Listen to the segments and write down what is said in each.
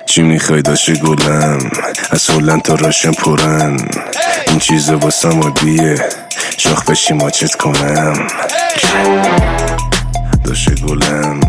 چی میخوای داشته گلم از هلند تا راشن پرن این چیزا واسم عادیه شاخ بشی ماچت کنم داشته گلم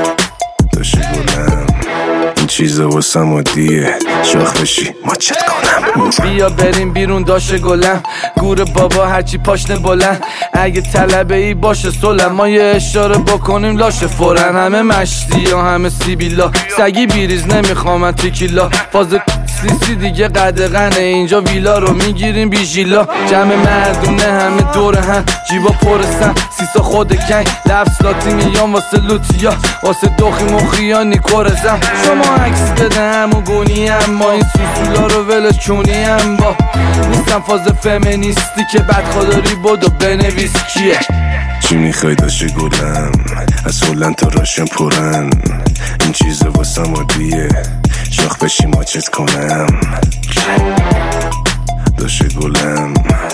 این چیزا واسم عادیه شاخ بشی ماچت کنم بیا بریم بیرون داشته گلم گور بابا هرچی پاشنه بلند اگه طلبه ای باشه سلم ما یه اشاره بکنیم لاشه فورن همه مشتی یا همه سیبیلا سگی بیریز نمیخوام تیکیلا فاز سیسی دیگه قدغنه اینجا ویلا رو میگیریم بیژیلا جمع مردونه همه دور هم جیبا پرستن سیسا خود کنگ لفظ لاتی میان واسه لوتیا واسه دوخی مخیا نیکورزم شما عکس بده همون گونی هم ما این سوسولا رو ولش چونی هم با نیستم فاز فمینیستی که بدخواداری بودو بنویس کیه چی میخوای داشته گلم از هلند تا راشن پرن این چیزا واسم عادیه شاخ بشی ماچت کنم داشته گلم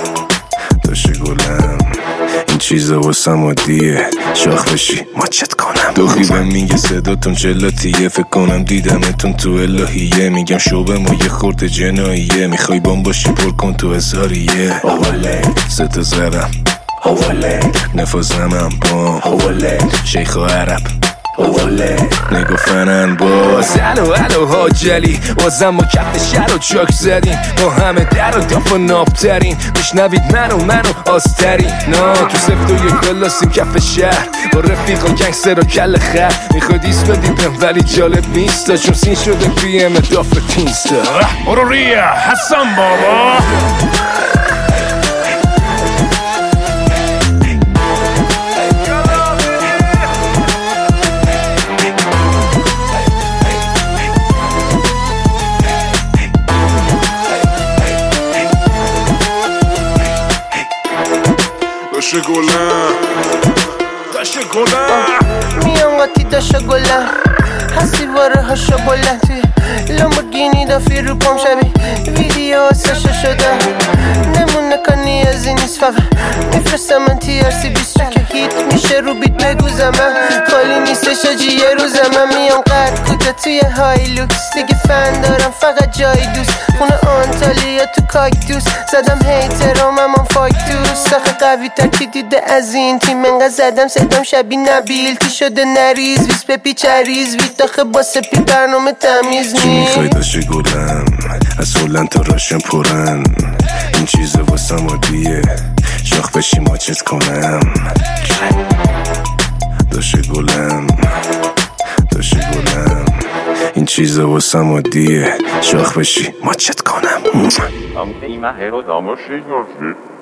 این چیزا واسم عادیه شاخ بشی ماچت کنم دوخی بهم میگه صداتون جلاتیه فکر کنم دیدمتون تو الهیه میگم شوبه ما یه خورده جناییه میخوای بام باشی پر کن تو اظهاریه ستا زرم نفازمم بام شیخ و عرب نگو فنن باز الو حاجلی بازم ما کف شهر و چاک زدیم با همه در و داف و نابترین میشنوید منو آستری نا تو سفت و یک کلاسیم کف شهر با رفیق و گنگستر و کل خر میخواد ایست بدیدم ولی جالب نیستا چون سین شده پیم داف تینستا مروریا حسن بابا داشته گلم میان قاطی داشته گلم هستی باره هاشا بلند توی لامبورگینی دافی رو پام شبی ویدیو سشا شده نمونه کنی از این نیست فقط میفرستم من TRC 20 که هیت میشه رو بیت بگو زمن خالی نیستش آجی یه روز من میام قد کوتا توی های لوکس دیگه فن دارم فقط جای دوست خونه آنتالیا تو کاکتوس زدم هیترام هم فاک دوست آخه قوی تر کی دیده از این تیم انقدر زدم صدام شبیه نبیل کی شده نریز ویس پپی چریز ویت آخه با سپی برنامه تمیز چی میخوای داشته گلم از هلند تا راشن پرن این چیزا واسم عادیه شاخ بشی ماچت کنم داشته گلم این چیزا واسم عادیه شاخ بشی ماچت کنم